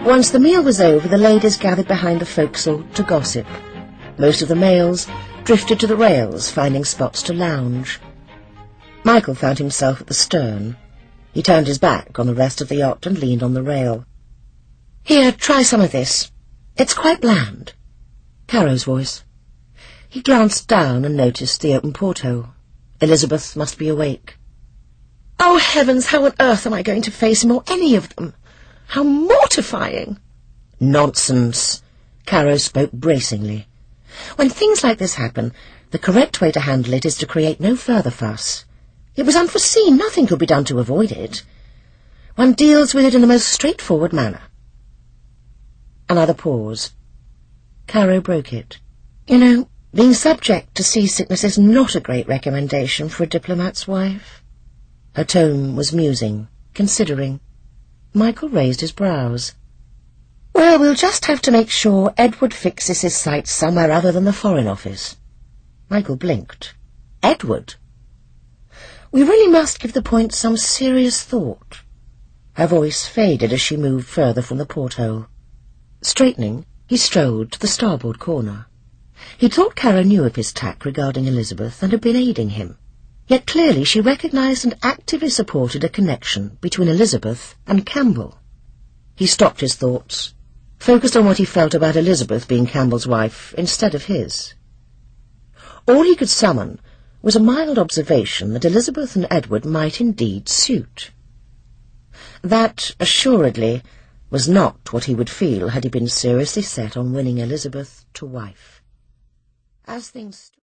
Once the meal was over, the ladies gathered behind the forecastle to gossip. Most of the males drifted to the rails, finding spots to lounge. Michael found himself at the stern. He turned his back on the rest of the yacht and leaned on the rail. "Here, try some of this. It's quite bland." Caro's voice. He glanced down and noticed the open porthole. Elizabeth must be awake. "Oh, heavens, how on earth am I going to face him or any of them? How mortifying!" "Nonsense." Caro spoke bracingly. "When things like this happen, the correct way to handle it is to create no further fuss. It was unforeseen. Nothing could be done to avoid it. One deals with it in the most straightforward manner." Another pause. Caro broke it. "You know, being subject to seasickness is not a great recommendation for a diplomat's wife." Her tone was musing, considering. Michael raised his brows. "Well, we'll just have to make sure Edward fixes his sights somewhere other than the Foreign Office." Michael blinked. "Edward? We really must give the point some serious thought." Her voice faded as she moved further from the porthole. Straightening, he strolled to the starboard corner. He thought Caro knew of his tack regarding Elizabeth and had been aiding him. Yet clearly she recognised and actively supported a connection between Elizabeth and Campbell. He stopped his thoughts, focused on what he felt about Elizabeth being Campbell's wife instead of his. All he could summon was a mild observation that Elizabeth and Edward might indeed suit. That, assuredly, was not what he would feel had he been seriously set on winning Elizabeth to wife. As things